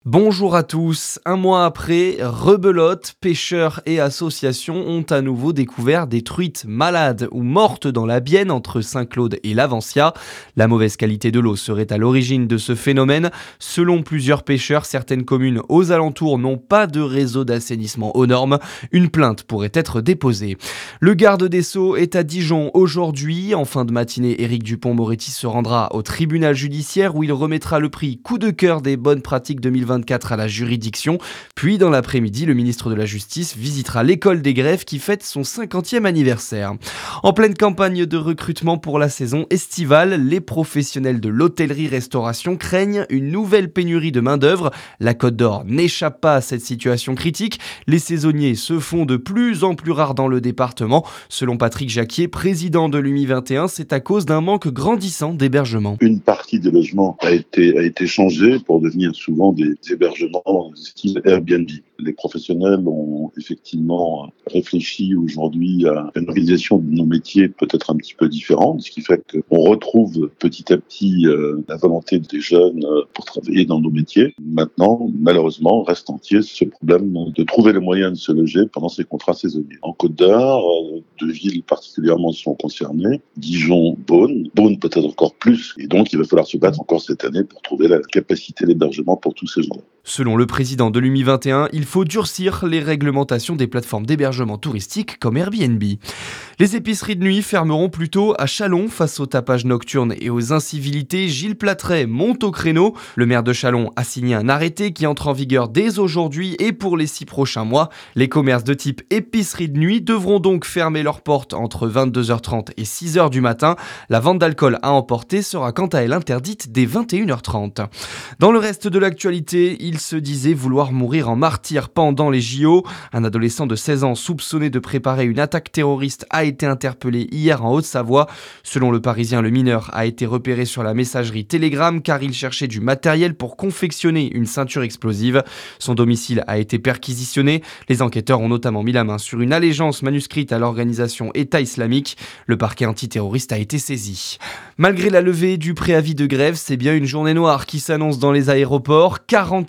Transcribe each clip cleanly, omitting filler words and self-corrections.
Bonjour à tous. Un mois après, rebelote, pêcheurs et associations ont à nouveau découvert des truites malades ou mortes dans la Bienne entre Saint-Claude et l'Avancia. La mauvaise qualité de l'eau serait à l'origine de ce phénomène. Selon plusieurs pêcheurs, certaines communes aux alentours n'ont pas de réseau d'assainissement aux normes. Une plainte pourrait être déposée. Le garde des Sceaux est à Dijon aujourd'hui. En fin de matinée, Éric Dupond-Moretti se rendra au tribunal judiciaire où il remettra le prix coup de cœur des bonnes pratiques 2024 à la juridiction. Puis dans l'après-midi, le ministre de la Justice visitera l'école des greffes qui fête son 50e anniversaire. En pleine campagne de recrutement pour la saison estivale, les professionnels de l'hôtellerie-restauration craignent une nouvelle pénurie de main-d'œuvre. La Côte d'Or n'échappe pas à cette situation critique. Les saisonniers se font de plus en plus rares dans le département. Selon Patrick Jacquier, président de l'UMI 21, c'est à cause d'un manque grandissant d'hébergement. Une partie des logements a été changée pour devenir souvent des hébergements style Airbnb. Les professionnels ont effectivement réfléchi aujourd'hui à une organisation de nos métiers peut-être un petit peu différente, ce qui fait qu'on retrouve petit à petit la volonté des jeunes pour travailler dans nos métiers. Maintenant, malheureusement, reste entier ce problème de trouver les moyens de se loger pendant ces contrats saisonniers. En Côte d'Or, deux villes particulièrement sont concernées, Dijon, Beaune peut-être encore plus, et donc il va falloir se battre encore cette année pour trouver la capacité d'hébergement pour tous ces gens-là. Selon le président de l'UMI 21, il faut durcir les réglementations des plateformes d'hébergement touristique comme Airbnb. Les épiceries de nuit fermeront plutôt à Châlons face au tapage nocturne et aux incivilités. Gilles Platret monte au créneau. Le maire de Châlons a signé un arrêté qui entre en vigueur dès aujourd'hui et pour les 6 prochains mois. Les commerces de type épicerie de nuit devront donc fermer leurs portes entre 22h30 et 6h du matin. La vente d'alcool à emporter sera quant à elle interdite dès 21h30. Dans le reste de l'actualité, il se disait vouloir mourir en martyr pendant les JO. Un adolescent de 16 ans soupçonné de préparer une attaque terroriste a été interpellé hier en Haute-Savoie. Selon le Parisien, le mineur a été repéré sur la messagerie Telegram car il cherchait du matériel pour confectionner une ceinture explosive. Son domicile a été perquisitionné. Les enquêteurs ont notamment mis la main sur une allégeance manuscrite à l'organisation État islamique. Le parquet antiterroriste a été saisi. Malgré la levée du préavis de grève, c'est bien une journée noire qui s'annonce dans les aéroports.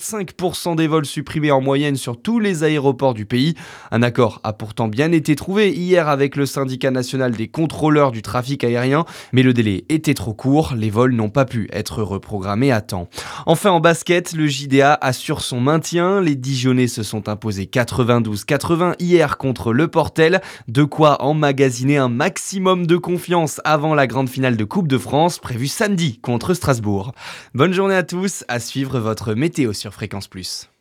45% des vols supprimés en moyenne sur tous les aéroports du pays. Un accord a pourtant bien été trouvé hier avec le syndicat national des contrôleurs du trafic aérien, mais le délai était trop court, les vols n'ont pas pu être reprogrammés à temps. Enfin en basket, le JDA assure son maintien, les Dijonnais se sont imposés 92-80 hier contre Le Portel, de quoi emmagasiner un maximum de confiance avant la grande finale de Coupe de France prévue samedi contre Strasbourg. Bonne journée à tous, à suivre votre météo sur Fréquence Plus.